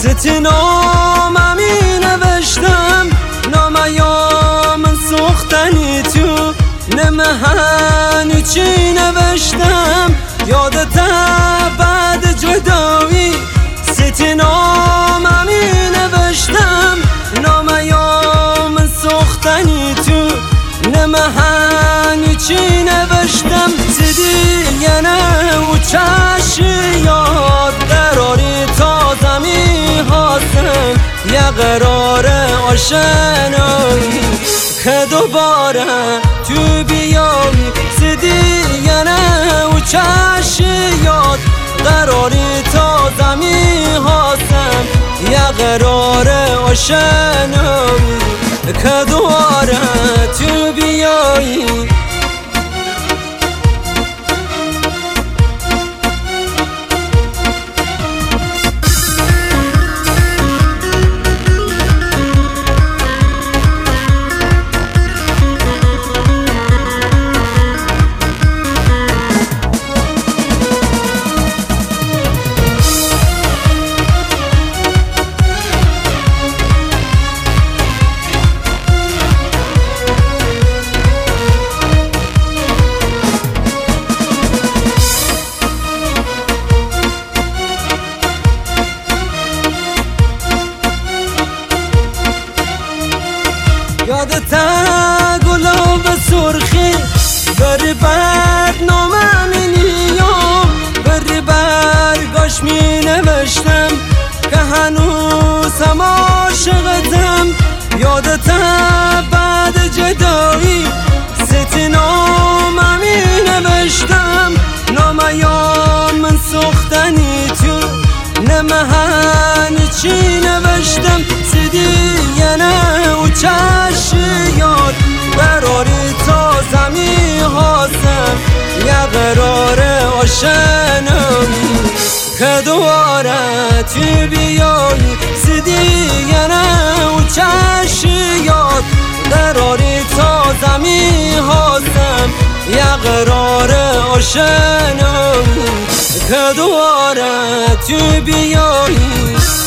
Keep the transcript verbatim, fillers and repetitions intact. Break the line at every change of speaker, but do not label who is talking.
ست ناممی نوشتم نامیا من سوختنی تو نمهنی چی نوشتم یادت بعد جدایی ست ناممی نوشتم نامیا من سوختنی تو نمهنی چی نوشتم سیدی ینه و چشی یاد قراری تا زمی هستم یه قرار آشنایی که دوباره تو بیایی سیدی ینه و چشی یاد قراری تا زمی هستم یه قرار آشنایی که دوباره تو بیایی یادت گلاب سرخی بری برنامه می نیام بری برگاش می نوشتم که هنوز هم عاشقتم یادت بعد جدایی ست نامه می نوشتم نامه من سوختنی تو نمهنی چی نوشتم سیدی ینه و چشی یاد قراری تا زمی هستم یه قرار آشنایی که دوباره تو بیایی سیدی ینه و چشی یاد قراری تا زمی هستم یه قرار آشنایی که دوباره تو بیایی